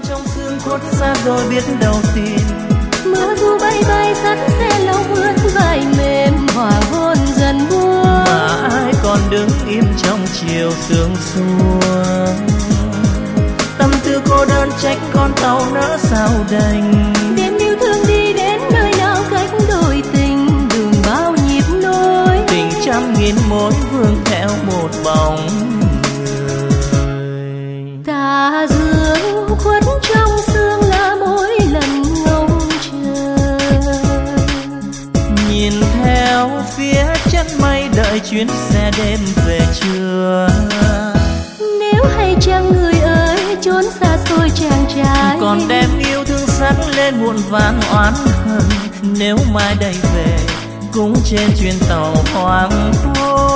trong sương khuất xa rồi biết đâu tìm. Mưa thu bay bay sắt xe lòng ướt vai mềm hoàng hôn dần buông. Mà ai còn đứng im trong chiều sương xuống. Tâm tư cô đơn trách con tàu nỡ sao đành. Đêm yêu thương đi đến nơi nào cách đôi tình đường bao nhịp nối. Tình trăm nghìn mối vương theo một bóng người. Tà dương khuất trong sương là mỗi lần ngóng chờ. Nhìn theo phía chân mây đợi chuyến xe đêm về trưa. Nếu hay chăng người ơi trốn xa xôi chàng trai, còn đem yêu thương sắt lên muộn vàn oán hận. Nếu mai đây về cũng trên chuyến tàu hoang phố.